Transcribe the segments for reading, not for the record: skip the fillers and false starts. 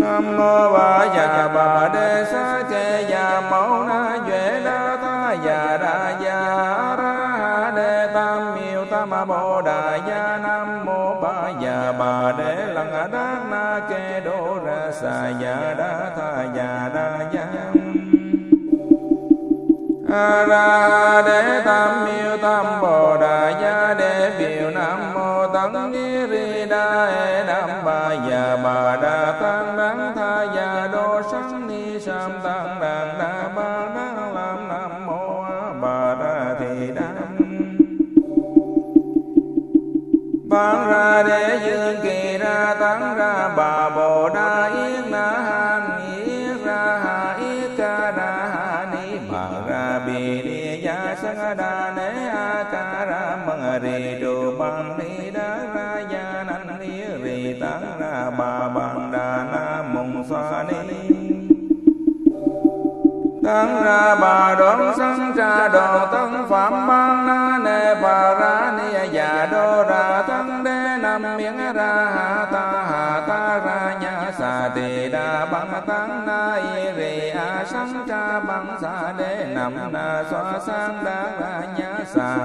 Nam mô Ba Già Bà Đế Sa Kê Già Mâu Na Duệ Đa Tha Già Đa Già Ra Đê Tam Miêu Tam Bồ Đà Gia. Nam mô Ba Già Bà Đế Lăng Đát Na Kê Đô Ra Sa Già Đa Tha Già Đa Già Ra Đế Tam Miêu Tam Bồ Đà Gia Đế Biểu. Nam mô Tăng Ni Ri Đa E Đam Ba Già Bà Đà Tăng Đăng Tha Già Đô Sang Ni Sam Tăng Đàn Đà Ba Đăng Lam. Nam mô A Bà Đà Thị Đàm Bán Ra Đế Dương Kỳ Ra Tăng Ra Bà Bồ Đà Yết Na Han Yết Ra Ha Yết Ca Ra Ha Ni Bàn Ra Bì Địa Gia Sang Đà Nế A Ca Ra Măng Rì Trù Bằng Ni Đá Ra Gia Nanh Ni Rì Tăng Ra Bà Bằng Đà Na Mùng Xoa Ni Tăng Ra Bà Đoan Sang Trà Đồ Tăng Phạm Ban Na Nê Bà Ra Ni Già Đô Ra Tăng Đế Nam Miếng Ra Hà Ta Ra Nhã Sa Tỳ Đà Bằng Tăng Na Y Rì A Sang Trà Bằng Sa Đế Nam Na Xoa Sang Đa Ra Nhã Sa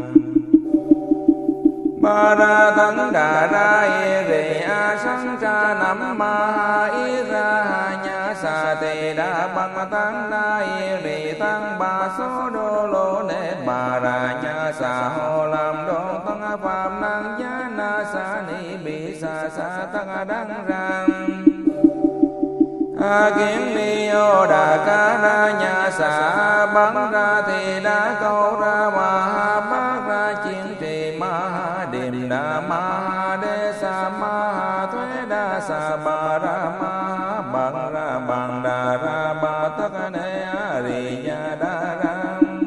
Ba Ra Tăng Đà Ra Y Rì A Sang Trà Nam Ma Ha Y Ra Ha Nhã Sa Tỳ Đà Bằng Tăng Na Y Rì Tăng Ba Số Đô Lô Nê Bà Ra Nhã Sa Hồ Làm Đô Tăng Phạm Năng Giá Na Sa Ni Bì Sa Sa Tăng Đăng Ram A Kiến Ni Ô Đà Ca Ra Nhã Sa Bắn Ra Thì Đá Câu Ra Ma Ha Bát Ra Chiến Trì Ma Ha Điềm Đà Ma Ha Đê Sa Ma Ha Thuế Đa Sa Bà Ra Ma Ha Bằng Ra Bằng Đà Ra Ba Tất Nê A Rì Gia Đa Ra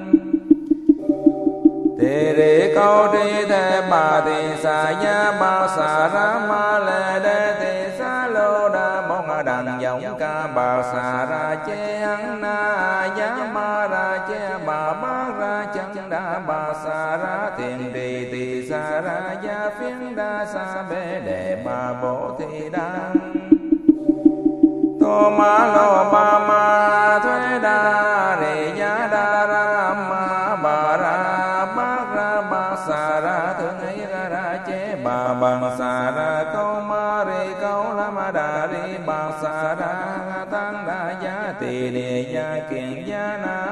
Tỳ Rì Câu Tri Thế Bà Tỳ Sa Gia Ba Sa Ra Ma Lê Đê Tỳ Sa Lô Đa Bông Đằng Dòng Ca Bà Sa Ra Chê Hăng Na Giá Ma Ra Chê Bà Bát Ra Chân Đa Bà Sa Ra Thiền Trì Tỳ Sa Ra Gia Phiến Đa Sa Bê Đề Bà Bố Thị Đa Tô Ma Lô Ba Ma Thuế Đa Rì Gia Đa Ra Ma Bà Ra Bát Ra Bà Sa Ra Thương Ấy Ra Chế Bà Bằng Sa Ra Câu Ma Rì Câu La Đà Rì Bà Sa Ra Tăng Đa Gia Tỳ Địa Gia Kiền Gia Na